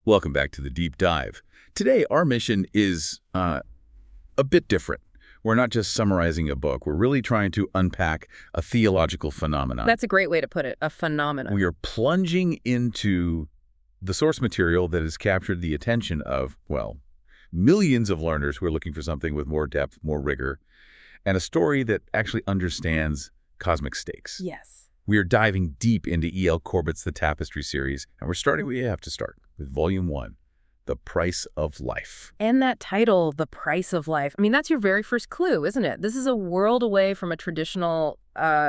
Welcome back to the Deep Dive. Today, our mission is a bit different. We're not just summarizing a book. We're really trying to unpack a theological phenomenon. That's a great way to put it, a phenomenon. We are plunging into the source material that has captured the attention of, well, millions of learners who are looking for something with more depth, more rigor, and a story that actually understands cosmic stakes. Yes. We are diving deep into E.L. Corbett's The Tapestry series, and we're starting where you have to start, with Volume 1, The Price of Life. And that title, The Price of Life, I mean, that's your very first clue, isn't it? This is a world away from a traditional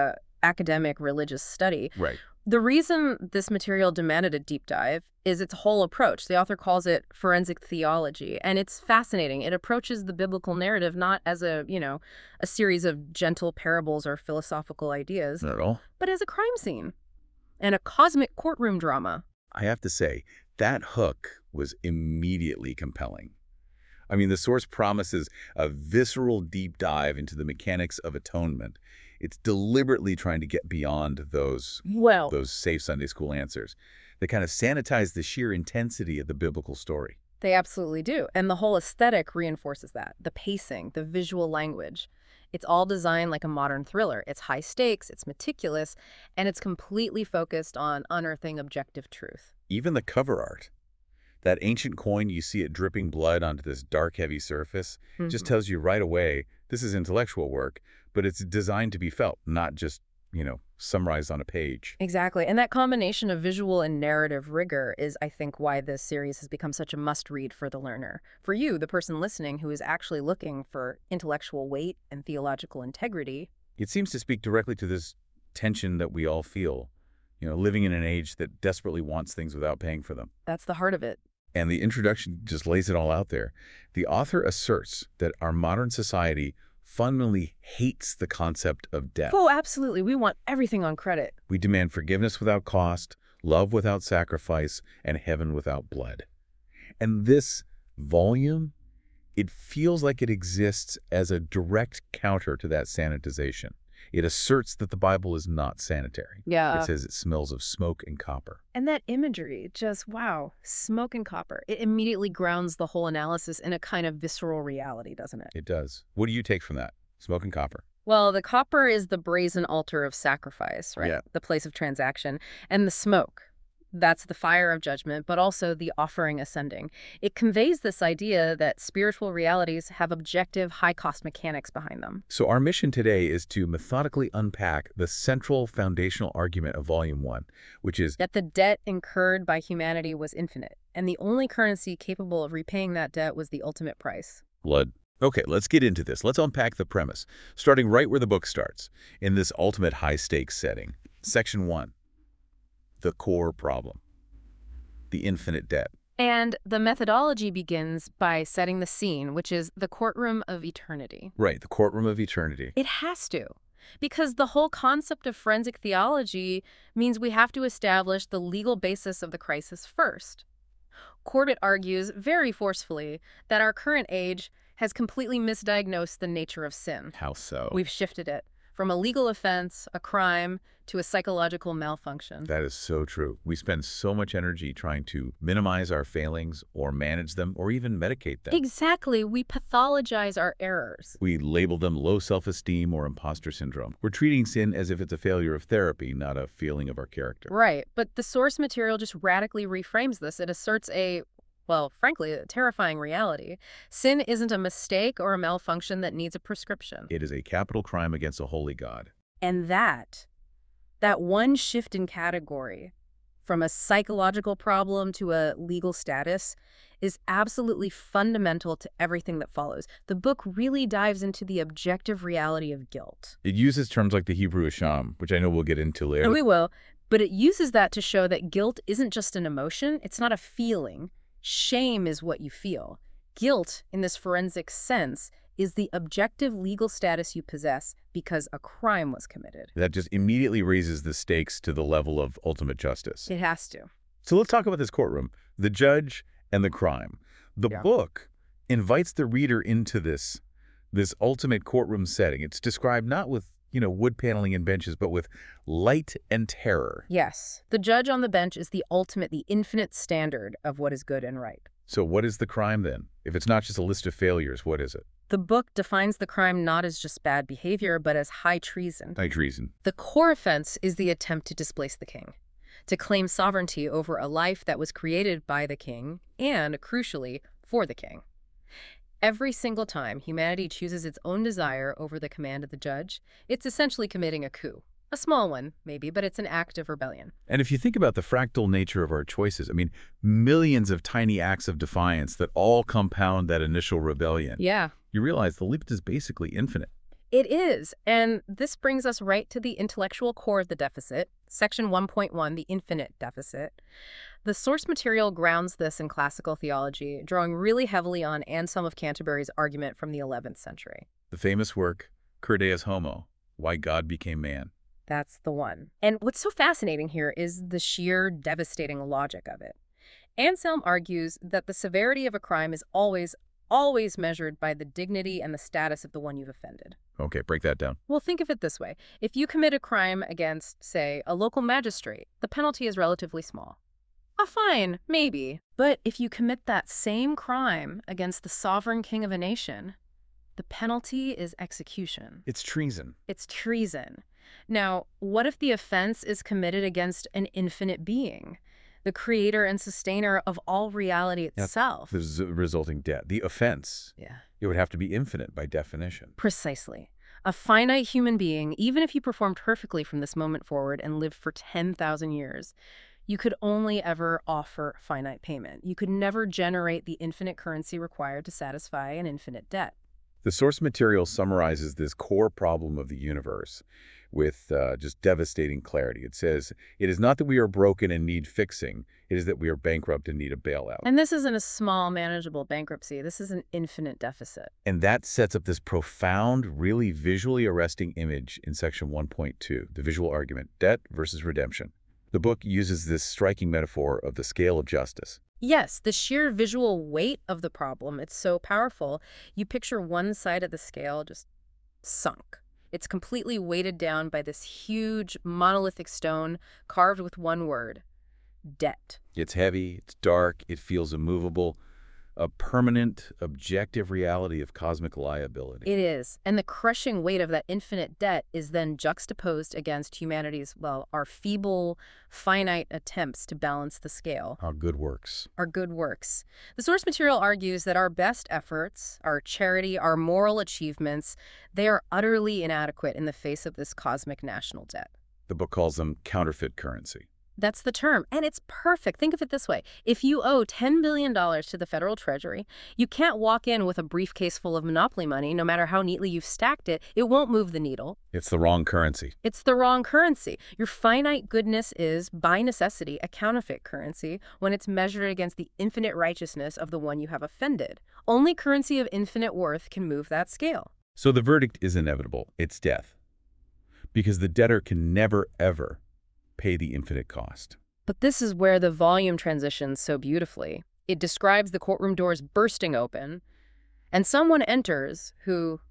academic religious study. Right. The reason this material demanded a deep dive is its whole approach. The author calls it forensic theology, and it's fascinating. It approaches the biblical narrative not as a series of gentle parables or philosophical ideas, Not at all. but as a crime scene and a cosmic courtroom drama. I have to say, that hook was immediately compelling. I mean, the source promises a visceral deep dive into the mechanics of atonement. It's deliberately trying to get beyond those safe Sunday school answers. They kind of sanitize the sheer intensity of the biblical story. They absolutely do. And the whole aesthetic reinforces that. The pacing, the visual language. It's all designed like a modern thriller. It's high stakes, it's meticulous, and it's completely focused on unearthing objective truth. Even the cover art. That ancient coin, you see it dripping blood onto this dark, heavy surface, just tells you right away this is intellectual work, but it's designed to be felt, not just, summarized on a page. Exactly. And that combination of visual and narrative rigor is, I think, why this series has become such a must-read for the learner. For you, the person listening who is actually looking for intellectual weight and theological integrity. It seems to speak directly to this tension that we all feel, living in an age that desperately wants things without paying for them. That's the heart of it. And the introduction just lays it all out there. The author asserts that our modern society fundamentally hates the concept of death. Oh, absolutely. We want everything on credit. We demand forgiveness without cost, love without sacrifice, and heaven without blood. And this volume, it feels like it exists as a direct counter to that sanitization. It asserts that the Bible is not sanitary. Yeah. It says it smells of smoke and copper. And that imagery, just wow, smoke and copper. It immediately grounds the whole analysis in a kind of visceral reality, doesn't it? It does. What do you take from that? Smoke and copper. Well, the copper is the brazen altar of sacrifice, right? Yeah. The place of transaction. And the smoke, that's the fire of judgment, but also the offering ascending. It conveys this idea that spiritual realities have objective, high-cost mechanics behind them. So our mission today is to methodically unpack the central foundational argument of Volume 1, which is that the debt incurred by humanity was infinite, and the only currency capable of repaying that debt was the ultimate price. blood. Okay, let's get into this. Let's unpack the premise, starting right where the book starts, in this ultimate high-stakes setting. Section 1, the core problem, the infinite debt. And the methodology begins by setting the scene, which is the courtroom of eternity. Right, the courtroom of eternity. It has to, because the whole concept of forensic theology means we have to establish the legal basis of the crisis first. Corbett argues very forcefully that our current age has completely misdiagnosed the nature of sin. How so? We've shifted it from a legal offense, a crime, to a psychological malfunction. That is so true. We spend so much energy trying to minimize our failings or manage them or even medicate them. Exactly. We pathologize our errors. We label them low self-esteem or imposter syndrome. We're treating sin as if it's a failure of therapy, not a feeling of our character. Right. But the source material just radically reframes this. It asserts frankly, a terrifying reality. Sin isn't a mistake or a malfunction that needs a prescription. It is a capital crime against a holy God. And that one shift in category from a psychological problem to a legal status is absolutely fundamental to everything that follows. The book really dives into the objective reality of guilt. It uses terms like the Hebrew Asham, which I know we'll get into later. And we will, but it uses that to show that guilt isn't just an emotion, it's not a feeling. Shame is what you feel. Guilt, in this forensic sense, is the objective legal status you possess because a crime was committed. That just immediately raises the stakes to the level of ultimate justice. It has to. So let's talk about this courtroom, the judge and the crime. The book invites the reader into this ultimate courtroom setting. It's described not with wood paneling and benches, but with light and terror. Yes, the judge on the bench is the ultimate, the infinite standard of what is good and right. So what is the crime then? If it's not just a list of failures, what is it? The book defines the crime not as just bad behavior, but as high treason. High treason. The core offense is the attempt to displace the king, to claim sovereignty over a life that was created by the king and, crucially, for the king. Every single time humanity chooses its own desire over the command of the judge, it's essentially committing a coup. A small one, maybe, but it's an act of rebellion. And if you think about the fractal nature of our choices, I mean, millions of tiny acts of defiance that all compound that initial rebellion. Yeah, You realize the leap is basically infinite. it is. And this brings us right to the intellectual core of the deficit, Section 1.1, the infinite deficit. The source material grounds this in classical theology, drawing really heavily on Anselm of Canterbury's argument from the 11th century. The famous work, Cur Deus Homo, Why God Became Man. That's the one. And what's so fascinating here is the sheer devastating logic of it. Anselm argues that the severity of a crime is always measured by the dignity and the status of the one you've offended. Okay, break that down. Well, think of it this way. If you commit a crime against, say, a local magistrate, the penalty is relatively small. A fine, maybe. But if you commit that same crime against the sovereign king of a nation, the penalty is execution. It's treason. It's treason. Now, what if the offense is committed against an infinite being, the creator and sustainer of all reality itself? The resulting debt. The offense. Yeah. It would have to be infinite by definition. Precisely. A finite human being, even if you performed perfectly from this moment forward and lived for 10,000 years, you could only ever offer finite payment. You could never generate the infinite currency required to satisfy an infinite debt. The source material summarizes this core problem of the universe with just devastating clarity. It says, it is not that we are broken and need fixing. It is that we are bankrupt and need a bailout. And this isn't a small, manageable bankruptcy. This is an infinite deficit. And that sets up this profound, really visually arresting image in section 1.2, the visual argument, debt versus redemption. The book uses this striking metaphor of the scale of justice. Yes, the sheer visual weight of the problem, it's so powerful. You picture one side of the scale just sunk. It's completely weighted down by this huge monolithic stone carved with one word, debt. It's heavy, it's dark, it feels immovable, a permanent, objective reality of cosmic liability. It is. And the crushing weight of that infinite debt is then juxtaposed against humanity's, our feeble, finite attempts to balance the scale. Our good works. Our good works. The source material argues that our best efforts, our charity, our moral achievements, they are utterly inadequate in the face of this cosmic national debt. The book calls them counterfeit currency. That's the term, and it's perfect. Think of it this way. If you owe $10 billion to the federal treasury, you can't walk in with a briefcase full of monopoly money. No matter how neatly you've stacked it, it won't move the needle. It's the wrong currency. It's the wrong currency. Your finite goodness is, by necessity, a counterfeit currency when it's measured against the infinite righteousness of the one you have offended. Only currency of infinite worth can move that scale. So the verdict is inevitable. It's death. Because the debtor can never, ever pay the infinite cost. But this is where the volume transitions so beautifully. It describes the courtroom doors bursting open, and someone enters who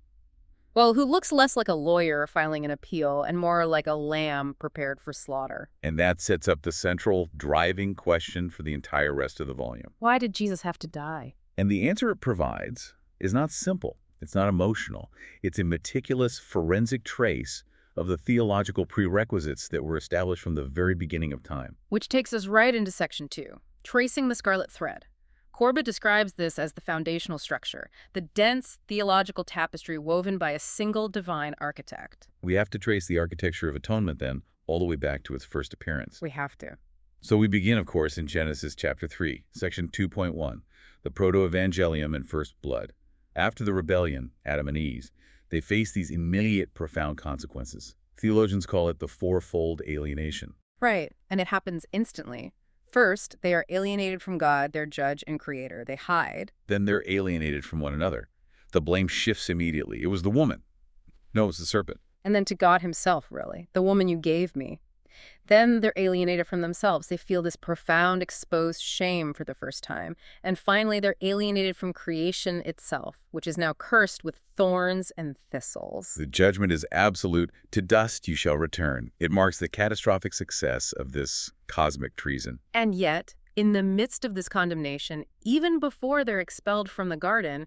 looks less like a lawyer filing an appeal and more like a lamb prepared for slaughter. And that sets up the central driving question for the entire rest of the volume. Why did Jesus have to die? And the answer it provides is not simple. It's not emotional. It's a meticulous forensic trace of the theological prerequisites that were established from the very beginning of time. Which takes us right into section 2, tracing the scarlet thread. Corbett describes this as the foundational structure, the dense theological tapestry woven by a single divine architect. We have to trace the architecture of atonement, then, all the way back to its first appearance. We have to. So we begin, of course, in Genesis chapter 3, section 2.1, the proto-evangelium and first blood. After the rebellion, Adam and Eve, they face these immediate, profound consequences. Theologians call it the fourfold alienation. Right, and it happens instantly. First, they are alienated from God, their judge and creator. They hide. Then they're alienated from one another. The blame shifts immediately. It was the woman. No, it was the serpent. And then to God himself, really. The woman you gave me. Then they're alienated from themselves. They feel this profound exposed shame for the first time. And finally, they're alienated from creation itself, which is now cursed with thorns and thistles. The judgment is absolute. To dust you shall return. It marks the catastrophic success of this cosmic treason. And yet, in the midst of this condemnation, even before they're expelled from the garden,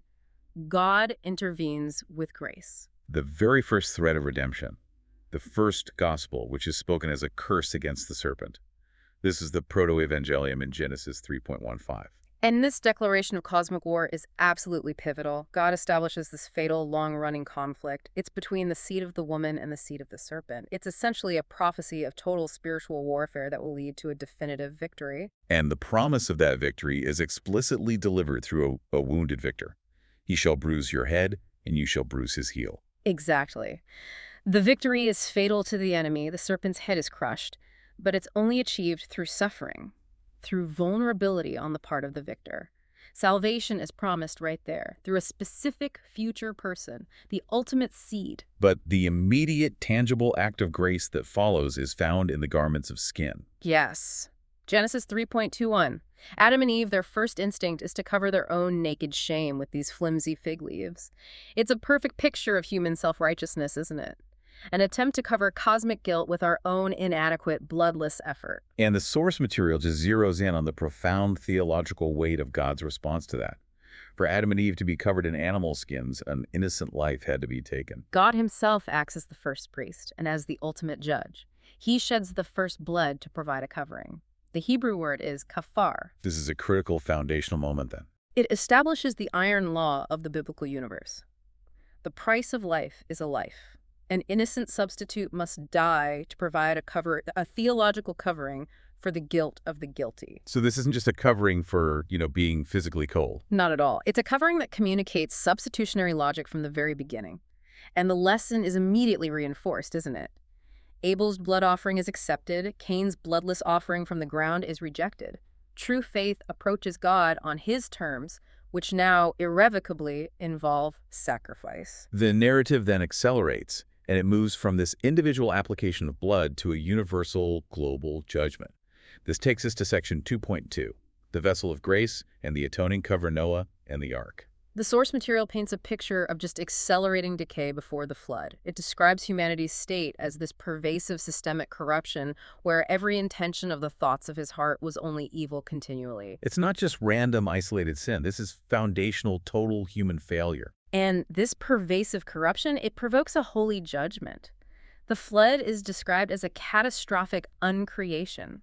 God intervenes with grace. The very first thread of redemption, the first gospel, which is spoken as a curse against the serpent. This is the proto-evangelium in Genesis 3.15. And this declaration of cosmic war is absolutely pivotal. God establishes this fatal, long-running conflict. It's between the seed of the woman and the seed of the serpent. It's essentially a prophecy of total spiritual warfare that will lead to a definitive victory. And the promise of that victory is explicitly delivered through a wounded victor. He shall bruise your head, and you shall bruise his heel. Exactly. The victory is fatal to the enemy. The serpent's head is crushed, but it's only achieved through suffering, through vulnerability on the part of the victor. Salvation is promised right there, through a specific future person, the ultimate seed. But the immediate, tangible act of grace that follows is found in the garments of skin. Yes. Genesis 3.21. Adam and Eve, their first instinct is to cover their own naked shame with these flimsy fig leaves. It's a perfect picture of human self-righteousness, isn't it? An attempt to cover cosmic guilt with our own inadequate, bloodless effort. And the source material just zeroes in on the profound theological weight of God's response to that. For Adam and Eve to be covered in animal skins, an innocent life had to be taken. God himself acts as the first priest and as the ultimate judge. He sheds the first blood to provide a covering. The Hebrew word is kafar. This is a critical foundational moment then. It establishes the iron law of the biblical universe. The price of life is a life. An innocent substitute must die to provide a theological covering for the guilt of the guilty. So this isn't just a covering for, being physically cold. Not at all. It's a covering that communicates substitutionary logic from the very beginning. And the lesson is immediately reinforced, isn't it? Abel's blood offering is accepted. Cain's bloodless offering from the ground is rejected. True faith approaches God on his terms, which now irrevocably involve sacrifice. The narrative then accelerates, and it moves from this individual application of blood to a universal global judgment. This takes us to section 2.2, the vessel of grace and the atoning cover Noah and the ark. The source material paints a picture of just accelerating decay before the flood. It describes humanity's state as this pervasive systemic corruption where every intention of the thoughts of his heart was only evil continually. It's not just random isolated sin. This is foundational total human failure. And this pervasive corruption, it provokes a holy judgment. The flood is described as a catastrophic uncreation.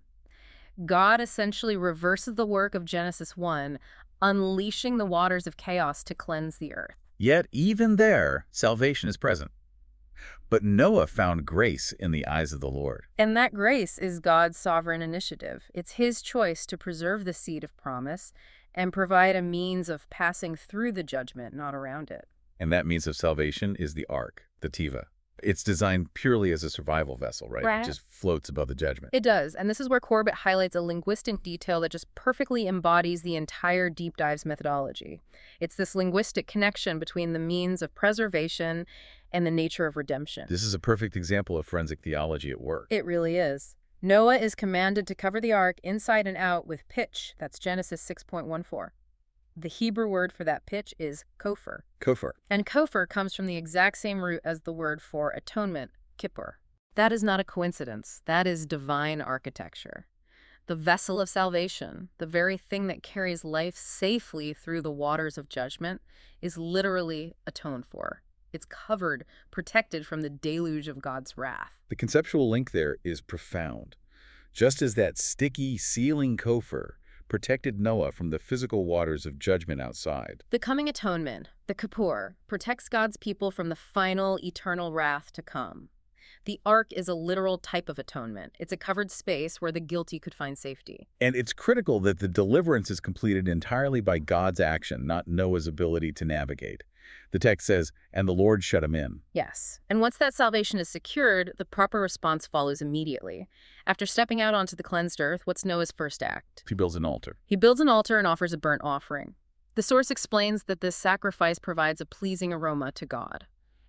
God essentially reverses the work of Genesis 1, unleashing the waters of chaos to cleanse the earth. Yet, even there, salvation is present. But Noah found grace in the eyes of the Lord. And that grace is God's sovereign initiative. It's his choice to preserve the seed of promise and provide a means of passing through the judgment, not around it. And that means of salvation is the ark, the Tiva. It's designed purely as a survival vessel, right? Right. It just floats above the judgment. It does, and this is where Corbett highlights a linguistic detail that just perfectly embodies the entire Deep Dive's methodology. It's this linguistic connection between the means of preservation and the nature of redemption. This is a perfect example of forensic theology at work. It really is. Noah is commanded to cover the ark inside and out with pitch. That's Genesis 6.14. The Hebrew word for that pitch is kofar. Kofar. And kofar comes from the exact same root as the word for atonement, kippur. That is not a coincidence. That is divine architecture. The vessel of salvation, the very thing that carries life safely through the waters of judgment, is literally atoned for. It's covered, protected from the deluge of God's wrath. The conceptual link there is profound. Just as that sticky, sealing kofar protected Noah from the physical waters of judgment outside. The coming atonement, the kippur, protects God's people from the final, eternal wrath to come. The ark is a literal type of atonement. It's a covered space where the guilty could find safety. And it's critical that the deliverance is completed entirely by God's action, not Noah's ability to navigate. The text says, and the Lord shut him in. Yes. And once that salvation is secured, the proper response follows immediately. After stepping out onto the cleansed earth, what's Noah's first act? He builds an altar. He builds an altar and offers a burnt offering. The source explains that this sacrifice provides a pleasing aroma to God.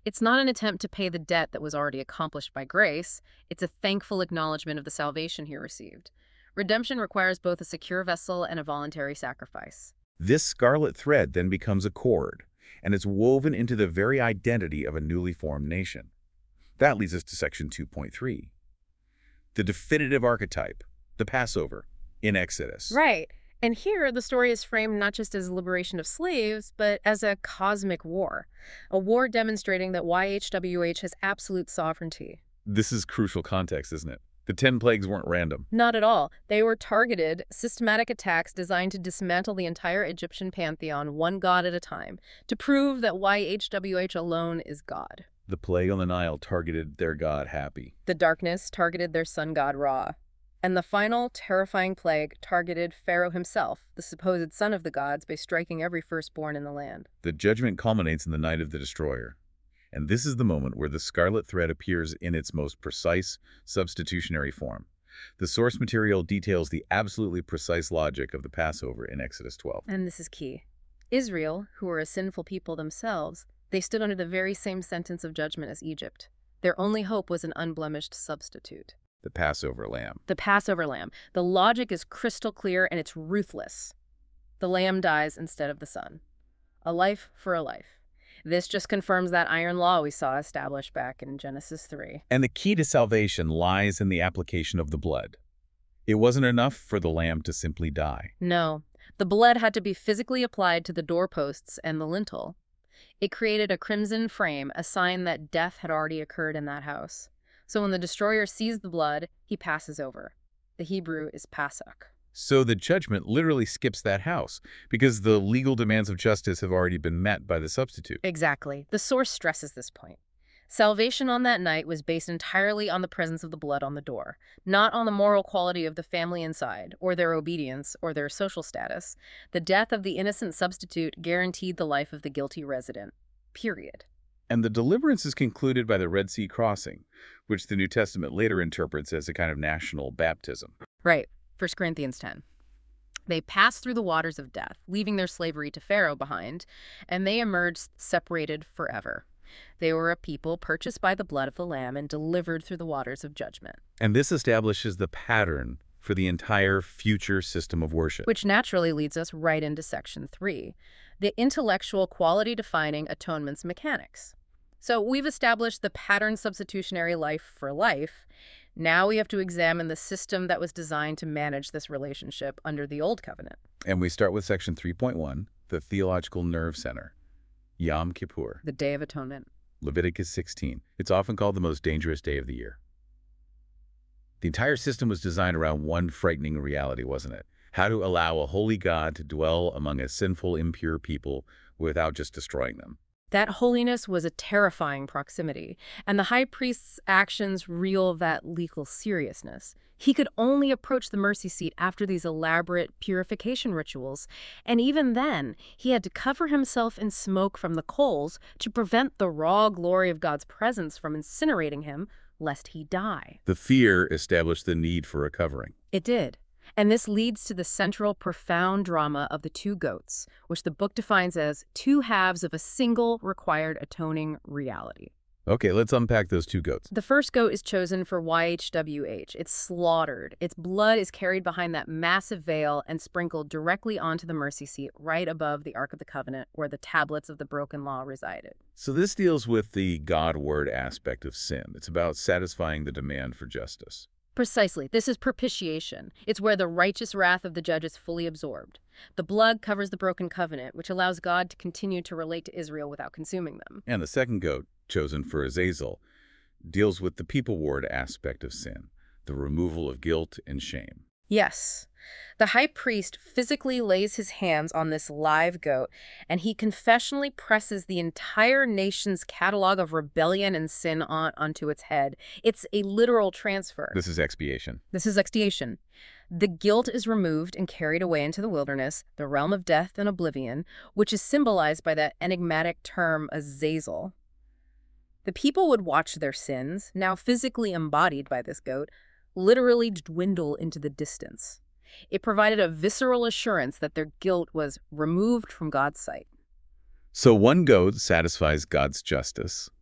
It's not an attempt to pay the debt that was already accomplished by grace. It's a thankful acknowledgement of the salvation he received. Redemption requires both a secure vessel and a voluntary sacrifice. This scarlet thread then becomes a cord, and it's woven into the very identity of a newly formed nation. That leads us to section 2.3. The definitive archetype, the Passover, in Exodus. Right. And here, the story is framed not just as liberation of slaves, but as a cosmic war. A war demonstrating that YHWH has absolute sovereignty. This is crucial context, isn't it? The 10 plagues weren't random. Not at all. They were targeted, systematic attacks designed to dismantle the entire Egyptian pantheon one god at a time, to prove that YHWH alone is God. The plague on the Nile targeted their god Happy. The darkness targeted their sun god Ra. And the final, terrifying plague targeted Pharaoh himself, the supposed son of the gods, by striking every firstborn in the land. The judgment culminates in the night of the destroyer. And this is the moment where the scarlet thread appears in its most precise, substitutionary form. The source material details the absolutely precise logic of the Passover in Exodus 12. And this is key. Israel, who were a sinful people themselves, they stood under the very same sentence of judgment as Egypt. Their only hope was an unblemished substitute. The Passover lamb. The Passover lamb. The logic is crystal clear and it's ruthless. The lamb dies instead of the son. A life for a life. This just confirms that iron law we saw established back in Genesis 3. And the key to salvation lies in the application of the blood. It wasn't enough for the lamb to simply die. No, the blood had to be physically applied to the doorposts and the lintel. It created a crimson frame, a sign that death had already occurred in that house. So when the destroyer sees the blood, he passes over. The Hebrew is Pasach. So the judgment literally skips that house, because the legal demands of justice have already been met by the substitute. Exactly. The source stresses this point. Salvation on that night was based entirely on the presence of the blood on the door, not on the moral quality of the family inside, or their obedience, or their social status. The death of the innocent substitute guaranteed the life of the guilty resident. Period. And the deliverance is concluded by the Red Sea crossing, which the New Testament later interprets as a kind of national baptism. Right. 1 Corinthians 10. They passed through the waters of death, leaving their slavery to Pharaoh behind, and they emerged separated forever. They were a people purchased by the blood of the Lamb and delivered through the waters of judgment. And this establishes the pattern for the entire future system of worship. Which naturally leads us right into section 3, the intellectual quality-defining atonement's mechanics. So we've established the pattern substitutionary life for life. Now we have to examine the system that was designed to manage this relationship under the Old Covenant. And we start with section 3.1, the theological nerve center, Yom Kippur. The Day of Atonement. Leviticus 16. It's often called the most dangerous day of the year. The entire system was designed around one frightening reality, wasn't it? How to allow a holy God to dwell among a sinful, impure people without just destroying them. That holiness was a terrifying proximity, and the high priest's actions reveal that legal seriousness. He could only approach the mercy seat after these elaborate purification rituals, and even then, he had to cover himself in smoke from the coals to prevent the raw glory of God's presence from incinerating him, lest he die. The fear established the need for a covering. It did. And this leads to the central, profound drama of the two goats, which the book defines as two halves of a single required atoning reality. Okay, let's unpack those two goats. The first goat is chosen for YHWH. It's slaughtered. Its blood is carried behind that massive veil and sprinkled directly onto the mercy seat right above the Ark of the Covenant, where the tablets of the broken law resided. So this deals with the God-word aspect of sin. It's about satisfying the demand for justice. Precisely. This is propitiation. It's where the righteous wrath of the judge is fully absorbed. The blood covers the broken covenant, which allows God to continue to relate to Israel without consuming them. And the second goat, chosen for Azazel, deals with the people-ward aspect of sin, the removal of guilt and shame. Yes. The high priest physically lays his hands on this live goat, and he confessionally presses the entire nation's catalog of rebellion and sin onto its head. It's a literal transfer. This is expiation. This is expiation. The guilt is removed and carried away into the wilderness, the realm of death and oblivion, which is symbolized by that enigmatic term Azazel. The people would watch their sins, now physically embodied by this goat, literally dwindle into the distance. It provided a visceral assurance that their guilt was removed from God's sight. So one goat satisfies God's justice.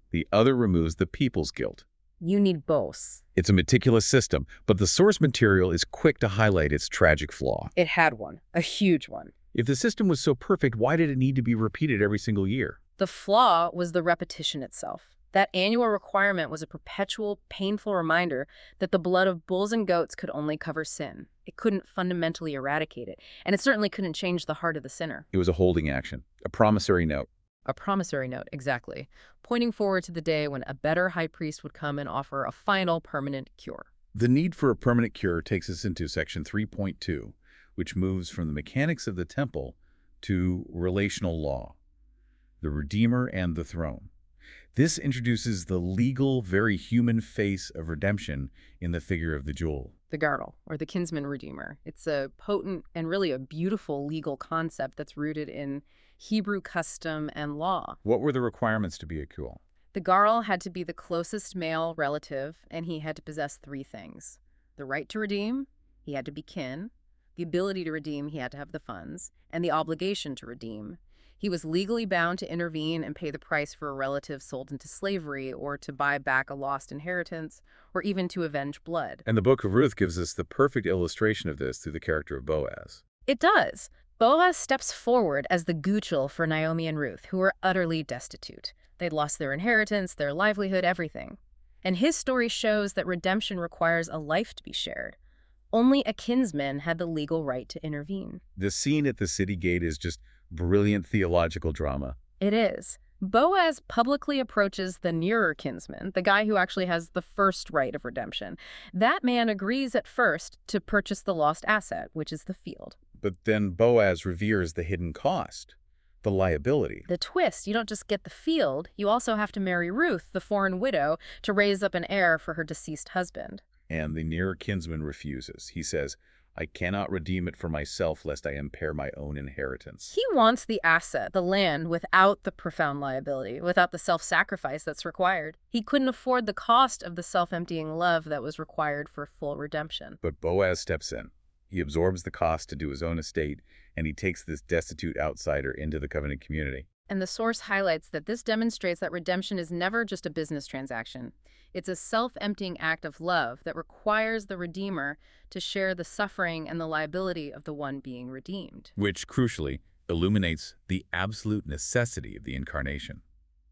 The other removes the people's guilt. You need both. It's a meticulous system, but the source material is quick to highlight its tragic flaw. It had one, a huge one. If the system was so perfect, why did it need to be repeated every single year? The flaw was the repetition itself. That annual requirement was a perpetual, painful reminder that the blood of bulls and goats could only cover sin. It couldn't fundamentally eradicate it, and it certainly couldn't change the heart of the sinner. It was a holding action, a promissory note. A promissory note, exactly, pointing forward to the day when a better high priest would come and offer a final permanent cure. The need for a permanent cure takes us into section 3.2, which moves from the mechanics of the temple to relational law, the Redeemer and the throne. This introduces the legal, very human face of redemption in the figure of the jewel. The girdle, or the kinsman redeemer. It's a potent and really a beautiful legal concept that's rooted in Hebrew custom and law. What were the requirements to be a jewel? The Garl had to be the closest male relative, and he had to possess three things. The right to redeem, he had to be kin. The ability to redeem, he had to have the funds. And the obligation to redeem. He was legally bound to intervene and pay the price for a relative sold into slavery, or to buy back a lost inheritance, or even to avenge blood. And the Book of Ruth gives us the perfect illustration of this through the character of Boaz. It does. Boaz steps forward as the Guchel for Naomi and Ruth, who were utterly destitute. They'd lost their inheritance, their livelihood, everything. And his story shows that redemption requires a life to be shared. Only a kinsman had the legal right to intervene. The scene at the city gate is just brilliant theological drama. It is. Boaz publicly approaches the nearer kinsman, the guy who actually has the first right of redemption. That man agrees at first to purchase the lost asset, which is the field. But then Boaz reveres the hidden cost, the liability. The twist, you don't just get the field, you also have to marry Ruth, the foreign widow, to raise up an heir for her deceased husband. And the nearer kinsman refuses. He says, I cannot redeem it for myself lest I impair my own inheritance. He wants the asset, the land, without the profound liability, without the self-sacrifice that's required. He couldn't afford the cost of the self-emptying love that was required for full redemption. But Boaz steps in. He absorbs the cost to do his own estate, and he takes this destitute outsider into the covenant community. And the source highlights that this demonstrates that redemption is never just a business transaction. It's a self-emptying act of love that requires the Redeemer to share the suffering and the liability of the one being redeemed. Which, crucially, illuminates the absolute necessity of the incarnation.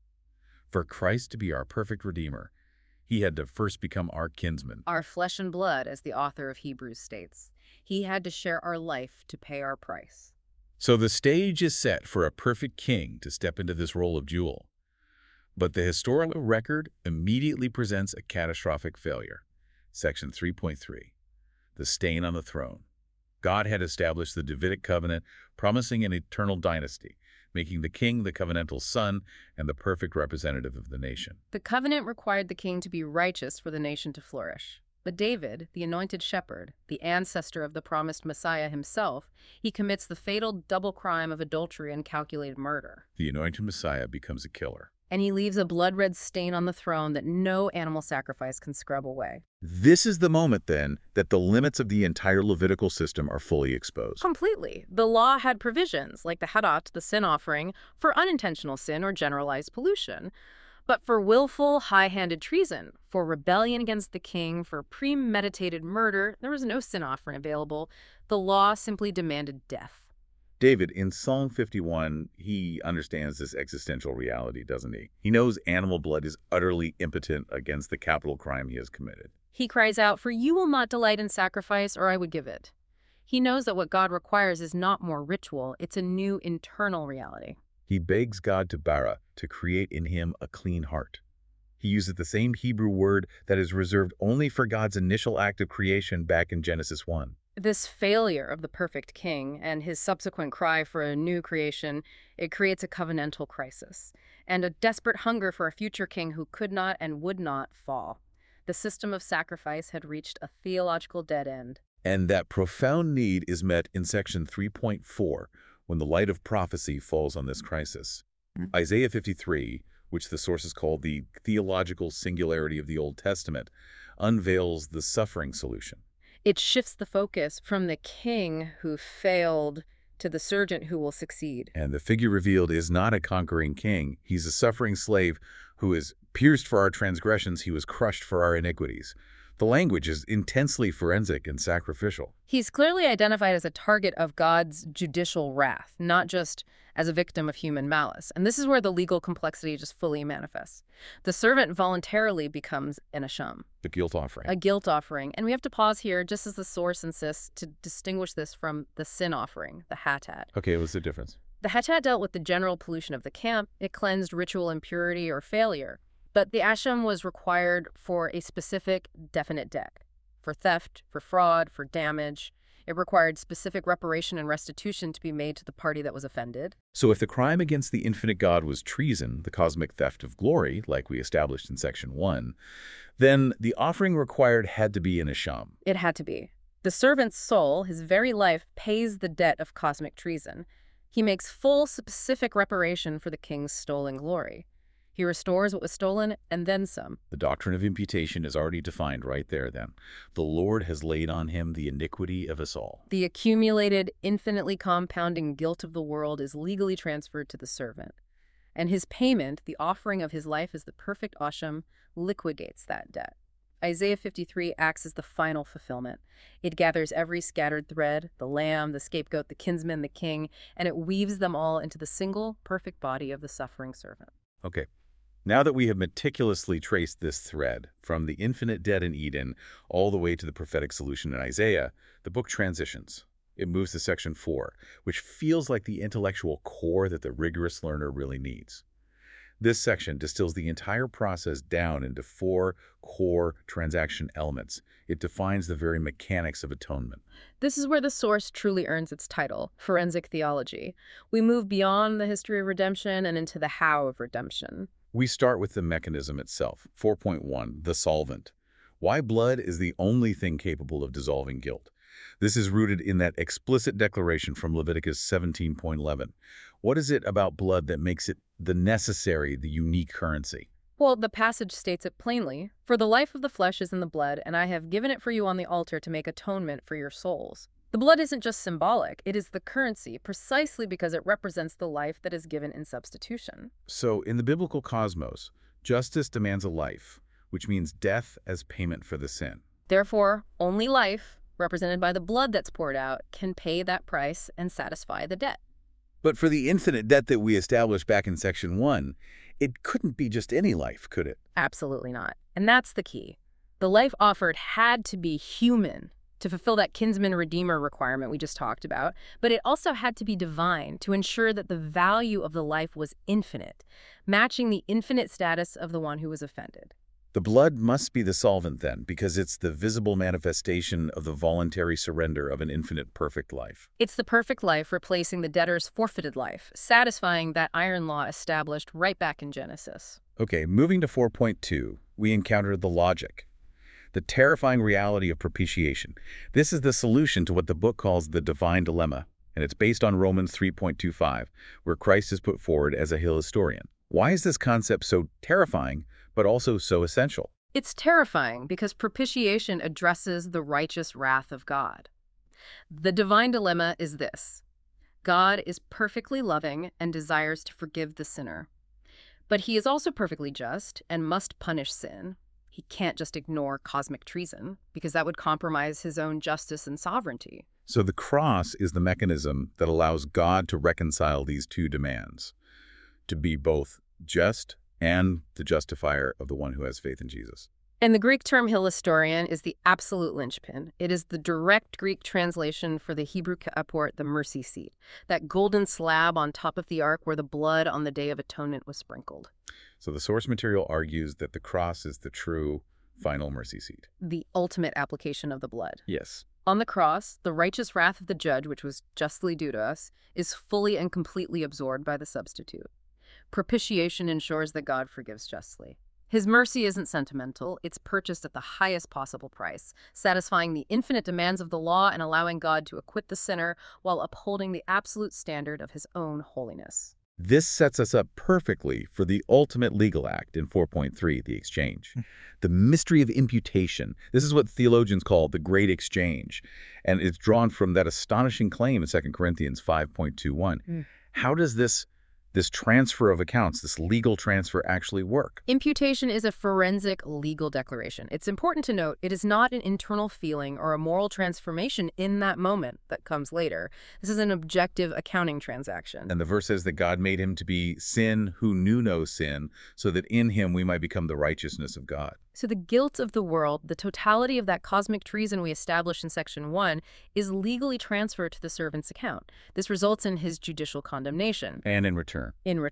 For Christ to be our perfect Redeemer, he had to first become our kinsman. Our flesh and blood, as the author of Hebrews states. He had to share our life to pay our price. So the stage is set for a perfect king to step into this role of jewel. But the historical record immediately presents a catastrophic failure. Section 3.3, the stain on the throne. God had established the Davidic covenant, promising an eternal dynasty, making the king the covenantal son and the perfect representative of the nation. The covenant required the king to be righteous for the nation to flourish. But David, the anointed shepherd, the ancestor of the promised Messiah himself, he commits the fatal double crime of adultery and calculated murder. The anointed Messiah becomes a killer. And he leaves a blood-red stain on the throne that no animal sacrifice can scrub away. This is the moment, then, that the limits of the entire Levitical system are fully exposed. Completely. The law had provisions, like the Hadat, the sin offering, for unintentional sin or generalized pollution. But for willful, high-handed treason, for rebellion against the king, for premeditated murder, there was no sin offering available. The law simply demanded death. David, in Psalm 51, he understands this existential reality, doesn't he? He knows animal blood is utterly impotent against the capital crime he has committed. He cries out, "For you will not delight in sacrifice, or I would give it." He knows that what God requires is not more ritual, it's a new internal reality. He begs God to bara, to create in him a clean heart. He uses the same Hebrew word that is reserved only for God's initial act of creation back in Genesis 1. This failure of the perfect king and his subsequent cry for a new creation, it creates a covenantal crisis and a desperate hunger for a future king who could not and would not fall. The system of sacrifice had reached a theological dead end. And that profound need is met in section 3.4 when the light of prophecy falls on this crisis. Isaiah 53, which the sources call the theological singularity of the Old Testament, unveils the suffering solution. It shifts the focus from the king who failed to the servant who will succeed. And the figure revealed is not a conquering king. He's a suffering slave who is Pierced for our transgressions, he was crushed for our iniquities. The language is intensely forensic and sacrificial. He's clearly identified as a target of God's judicial wrath, not just as a victim of human malice. And this is where the legal complexity just fully manifests. The servant voluntarily becomes an asham, The guilt offering. a guilt offering. And we have to pause here, just as the source insists, to distinguish this from the sin offering, the hatat. Okay, what's the difference? The hatat dealt with the general pollution of the camp. It cleansed ritual impurity or failure. But the asham was required for a specific, definite debt. For theft, for fraud, for damage. It required specific reparation and restitution to be made to the party that was offended. So if the crime against the infinite God was treason, the cosmic theft of glory, like we established in Section 1, then the offering required had to be an asham. It had to be. The servant's soul, his very life, pays the debt of cosmic treason. He makes full, specific reparation for the king's stolen glory. He restores what was stolen and then some. The doctrine of imputation is already defined right there then. The Lord has laid on him the iniquity of us all. The accumulated, infinitely compounding guilt of the world is legally transferred to the servant. And his payment, the offering of his life as the perfect asham, liquidates that debt. Isaiah 53 acts as the final fulfillment. It gathers every scattered thread, the lamb, the scapegoat, the kinsman, the king, and it weaves them all into the single, perfect body of the suffering servant. Okay. Now that we have meticulously traced this thread from the infinite debt in Eden all the way to the prophetic solution in Isaiah, the book transitions. It moves to Section 4, which feels like the intellectual core that the rigorous learner really needs. This section distills the entire process down into 4 core transaction elements. It defines the very mechanics of atonement. This is where the source truly earns its title, forensic theology. We move beyond the history of redemption and into the how of redemption. We start with the mechanism itself. 4.1, the solvent. Why blood is the only thing capable of dissolving guilt. This is rooted in that explicit declaration from Leviticus 17.11. What is it about blood that makes it the necessary, the unique currency? Well, the passage states it plainly. For the life of the flesh is in the blood, and I have given it for you on the altar to make atonement for your souls. The blood isn't just symbolic, it is the currency, precisely because it represents the life that is given in substitution. So, in the biblical cosmos, justice demands a life, which means death as payment for the sin. Therefore, only life, represented by the blood that's poured out, can pay that price and satisfy the debt. But for the infinite debt that we established back in Section 1, it couldn't be just any life, could it? Absolutely not. And that's the key. The life offered had to be human to fulfill that kinsman-redeemer requirement we just talked about, but it also had to be divine to ensure that the value of the life was infinite, matching the infinite status of the one who was offended. The blood must be the solvent then, because it's the visible manifestation of the voluntary surrender of an infinite perfect life. It's the perfect life replacing the debtor's forfeited life, satisfying that iron law established right back in Genesis. Okay, moving to 4.2, we encounter the logic. The terrifying reality of propitiation. This is the solution to what the book calls the divine dilemma, and it's based on Romans 3.25, where Christ is put forward as a historian. Why is this concept so terrifying, but also so essential? It's terrifying because propitiation addresses the righteous wrath of God. The divine dilemma is this: God is perfectly loving and desires to forgive the sinner. But he is also perfectly just and must punish sin. He can't just ignore cosmic treason, because that would compromise his own justice and sovereignty. So the cross is the mechanism that allows God to reconcile these two demands, to be both just and the justifier of the one who has faith in Jesus. And the Greek term hilastorion is the absolute linchpin. It is the direct Greek translation for the Hebrew ka'aport, the mercy seat, that golden slab on top of the ark where the blood on the Day of Atonement was sprinkled. So the source material argues that the cross is the true final mercy seat. The ultimate application of the blood. Yes. On the cross, the righteous wrath of the judge, which was justly due to us, is fully and completely absorbed by the substitute. Propitiation ensures that God forgives justly. His mercy isn't sentimental, it's purchased at the highest possible price, satisfying the infinite demands of the law and allowing God to acquit the sinner while upholding the absolute standard of his own holiness. This sets us up perfectly for the ultimate legal act in 4.3, the exchange. The mystery of imputation. This is what theologians call the great exchange, and it's drawn from that astonishing claim in 2 Corinthians 5.21. How does this this transfer of accounts, this legal transfer actually work? Imputation is a forensic legal declaration. It's important to note it is not an internal feeling or a moral transformation in that moment that comes later. This is an objective accounting transaction. And the verse says that God made him to be sin who knew no sin, so that in him we might become the righteousness of God. So the guilt of the world, the totality of that cosmic treason we established in Section 1, is legally transferred to the servant's account. This results in his judicial condemnation. And in return,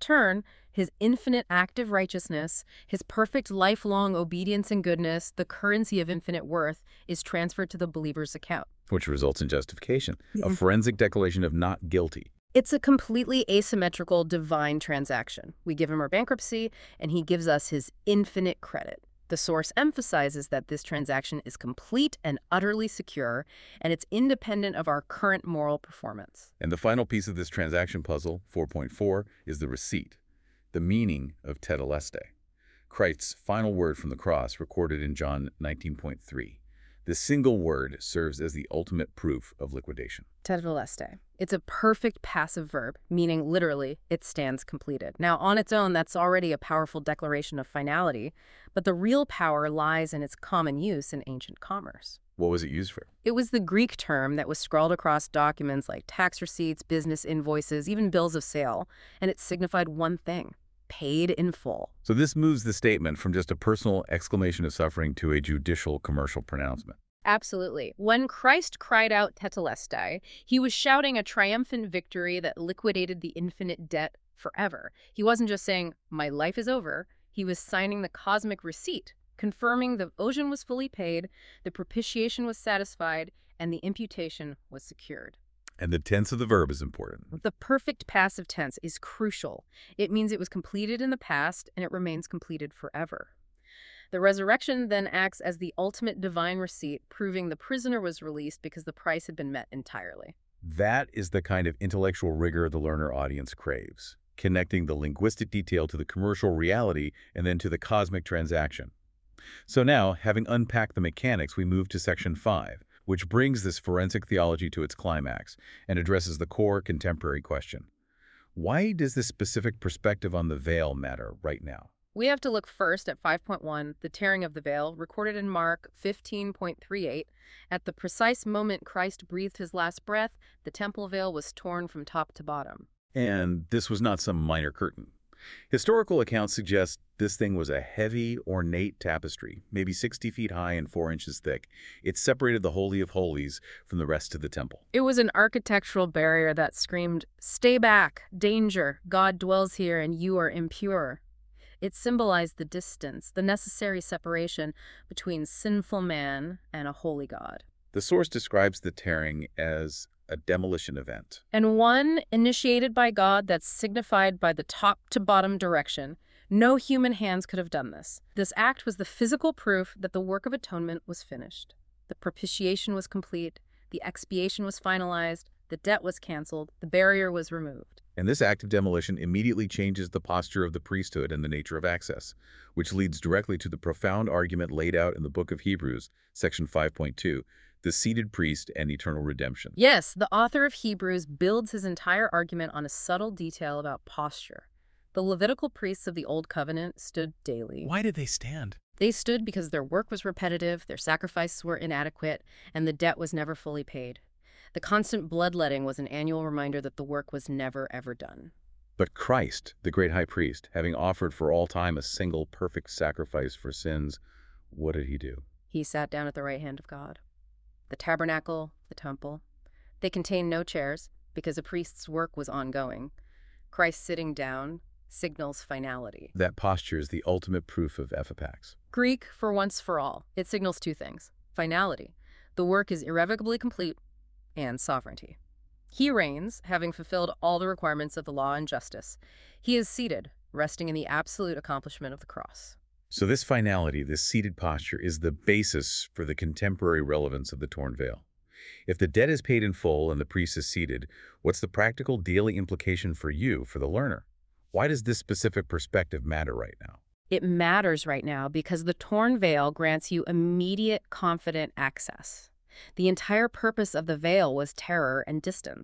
His infinite active righteousness, his perfect lifelong obedience and goodness, the currency of infinite worth, is transferred to the believer's account. which results in justification, a forensic declaration of not guilty. It's a completely asymmetrical divine transaction. We give him our bankruptcy, and he gives us his infinite credit. The source emphasizes that this transaction is complete and utterly secure, and it's independent of our current moral performance. And the final piece of this transaction puzzle, 4.4, is the receipt, the meaning of tetelestai, Christ's final word from the cross recorded in John 19.3. This single word serves as the ultimate proof of liquidation. Tetelestai. It's a perfect passive verb, meaning literally, it stands completed. Now, on its own, that's already a powerful declaration of finality, but the real power lies in its common use in ancient commerce. What was it used for? It was the Greek term that was scrawled across documents like tax receipts, business invoices, even bills of sale, and it signified one thing: paid in full. So this moves the statement from just a personal exclamation of suffering to a judicial commercial pronouncement. Absolutely. When Christ cried out tetelestai, he was shouting a triumphant victory that liquidated the infinite debt forever. He wasn't just saying, "My life is over." He was signing the cosmic receipt, confirming the ocean was fully paid, the propitiation was satisfied, and the imputation was secured. And the tense of the verb is important. The perfect passive tense is crucial. It means it was completed in the past, and it remains completed forever. The resurrection then acts as the ultimate divine receipt, proving the prisoner was released because the price had been met entirely. That is the kind of intellectual rigor the learner audience craves, connecting the linguistic detail to the commercial reality and then to the cosmic transaction. So now, having unpacked the mechanics, we move to Section 5, which brings this forensic theology to its climax and addresses the core contemporary question. Why does this specific perspective on the veil matter right now? We have to look first at 5.1, the tearing of the veil, recorded in Mark 15.38. At the precise moment Christ breathed his last breath, the temple veil was torn from top to bottom. And this was not some minor curtain. Historical accounts suggest this thing was a heavy, ornate tapestry, maybe 60 feet high and 4 inches thick. It separated the Holy of Holies from the rest of the temple. It was an architectural barrier that screamed, "Stay back, danger, God dwells here and you are impure." It symbolized the distance, the necessary separation between sinful man and a holy God. The source describes the tearing as a demolition event. And one initiated by God that's signified by the top to bottom direction. No human hands could have done this. This act was the physical proof that the work of atonement was finished. The propitiation was complete, the expiation was finalized, the debt was canceled, the barrier was removed. And this act of demolition immediately changes the posture of the priesthood and the nature of access, which leads directly to the profound argument laid out in the book of Hebrews, section 5.2, the seated priest and eternal redemption. Yes, the author of Hebrews builds his entire argument on a subtle detail about posture. The Levitical priests of the Old Covenant stood daily. Why did they stand? They stood because their work was repetitive, their sacrifices were inadequate, and the debt was never fully paid. The constant bloodletting was an annual reminder that the work was never, ever done. But Christ, the great high priest, having offered for all time a single perfect sacrifice for sins, what did he do? He sat down at the right hand of God. The tabernacle, the temple, they contained no chairs because a priest's work was ongoing. Christ sitting down signals finality. That posture is the ultimate proof of Epiphax. Greek for once for all. It signals two things. Finality. The work is irrevocably complete, and sovereignty. He reigns, having fulfilled all the requirements of the law and justice. He is seated, resting in the absolute accomplishment of the cross. So this finality, this seated posture, is the basis for the contemporary relevance of the torn veil. If the debt is paid in full and the priest is seated, what's the practical daily implication for you, for the learner? Why does this specific perspective matter right now? It matters right now because the torn veil grants you immediate, confident access. The entire purpose of the veil was terror and distance.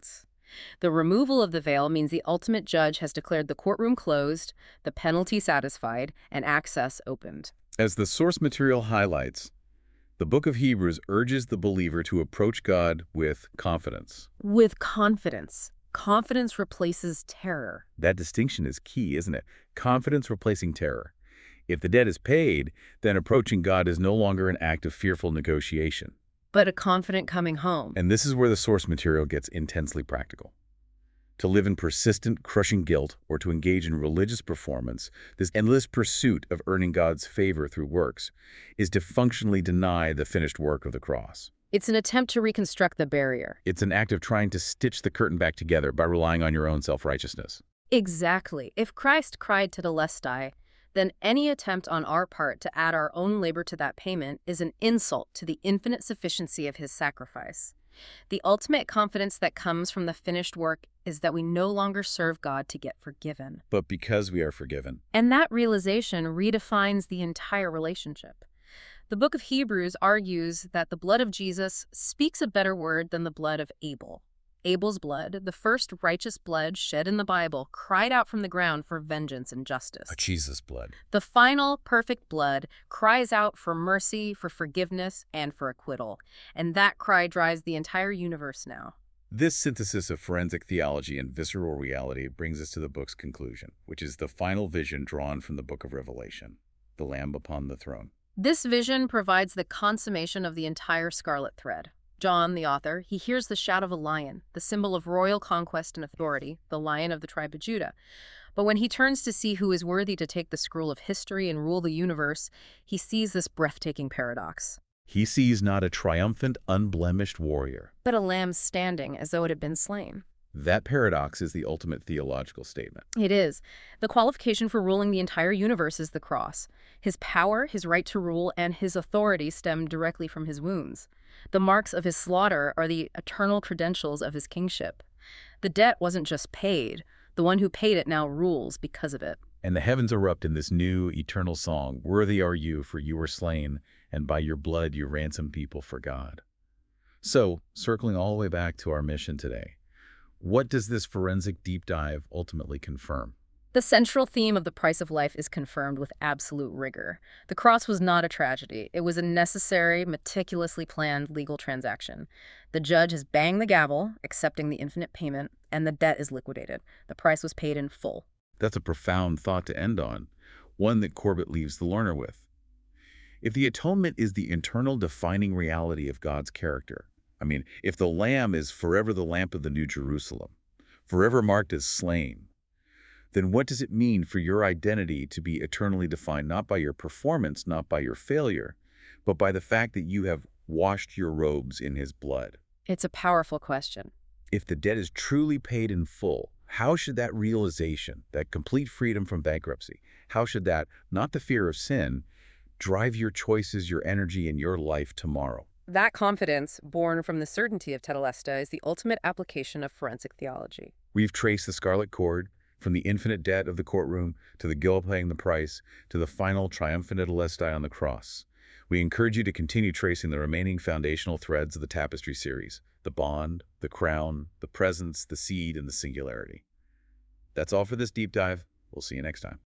The removal of the veil means the ultimate judge has declared the courtroom closed, the penalty satisfied, and access opened. As the source material highlights, the book of Hebrews urges the believer to approach God with confidence. With confidence. Confidence replaces terror. That distinction is key, isn't it? Confidence replacing terror. If the debt is paid, then approaching God is no longer an act of fearful negotiation. But a confident coming home. And this is where the source material gets intensely practical. To live in persistent, crushing guilt or to engage in religious performance, this endless pursuit of earning God's favor through works, is to functionally deny the finished work of the cross. It's an attempt to reconstruct the barrier. It's an act of trying to stitch the curtain back together by relying on your own self-righteousness. Exactly. If Christ cried tetelestai, then any attempt on our part to add our own labor to that payment is an insult to the infinite sufficiency of his sacrifice. The ultimate confidence that comes from the finished work is that we no longer serve God to get forgiven. But because we are forgiven. And that realization redefines the entire relationship. The book of Hebrews argues that the blood of Jesus speaks a better word than the blood of Abel. Abel's blood, the first righteous blood shed in the Bible, cried out from the ground for vengeance and justice. But Jesus' blood. The final, perfect blood cries out for mercy, for forgiveness, and for acquittal. And that cry drives the entire universe now. This synthesis of forensic theology and visceral reality brings us to the book's conclusion, which is the final vision drawn from the book of Revelation, the Lamb upon the throne. This vision provides the consummation of the entire scarlet thread. John, the author, he hears the shout of a lion, the symbol of royal conquest and authority, the Lion of the tribe of Judah. But when he turns to see who is worthy to take the scroll of history and rule the universe, he sees this breathtaking paradox. He sees not a triumphant, unblemished warrior, but a lamb standing as though it had been slain. That paradox is the ultimate theological statement. It is. The qualification for ruling the entire universe is the cross. His power, his right to rule, and his authority stem directly from his wounds. The marks of his slaughter are the eternal credentials of his kingship. The debt wasn't just paid. The one who paid it now rules because of it. And the heavens erupt in this new, eternal song. Worthy are you, for you were slain, and by your blood you ransomed people for God. So, circling all the way back to our mission today, what does this forensic deep dive ultimately confirm? The central theme of The Price of Life is confirmed with absolute rigor. The cross was not a tragedy. It was a necessary, meticulously planned legal transaction. The judge has banged the gavel, accepting the infinite payment, and the debt is liquidated. The price was paid in full. That's a profound thought to end on, one that Corbett leaves the learner with. If the atonement is the internal defining reality of God's character, if the Lamb is forever the lamp of the New Jerusalem, forever marked as slain, then what does it mean for your identity to be eternally defined not by your performance, not by your failure, but by the fact that you have washed your robes in his blood? It's a powerful question. If the debt is truly paid in full, how should that realization, that complete freedom from bankruptcy, how should that, not the fear of sin, drive your choices, your energy, and your life tomorrow? That confidence, born from the certainty of tetelestai, is the ultimate application of forensic theology. We've traced the scarlet cord from the infinite debt of the courtroom to the guilt paying the price to the final triumphant tetelestai on the cross. We encourage you to continue tracing the remaining foundational threads of the tapestry series: the bond, the crown, the presence, the seed, and the singularity. That's all for this deep dive. We'll see you next time.